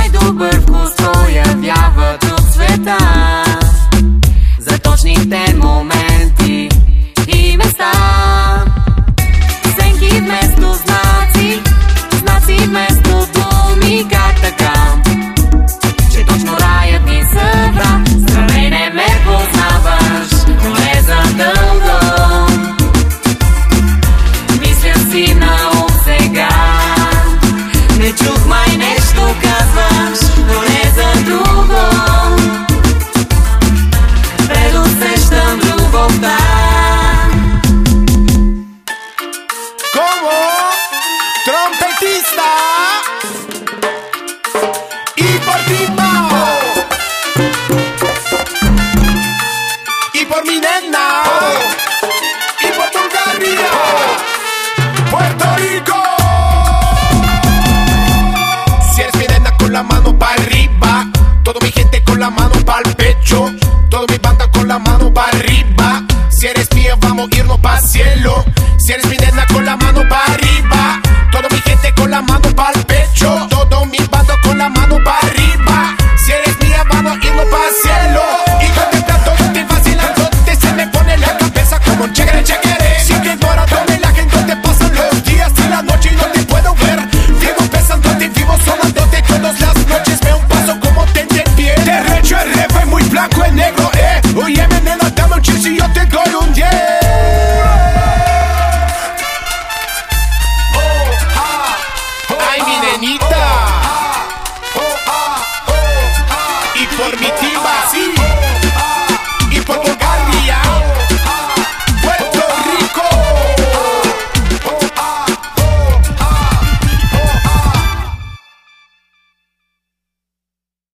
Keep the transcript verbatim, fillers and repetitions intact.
най-добър вкус проявяват от света. За точните моменти и места. Сенки вместо знаци, знаци вместо думи. Как така, че точно раят ни събра? Здравей, не ме познаваш, но не задълго. Мисля си на ум сега. Не чух май нещо казваш, но не за друго. Предусещам любовта. Como trompetista y por ti Mao y por mi nena y por Bulgaria, Puerto Rico. Si eres mi nena con la mano pa' arriba, toda mi gente con la mano pa'l pecho, toda mi banda con la mano pa' arriba. Si eres mía vamos a irnos pa' cielo. Si eres mi nena con la mano pa' arriba, toda mi gente con la mano pa'l pecho, todo mi bando con la mano pa'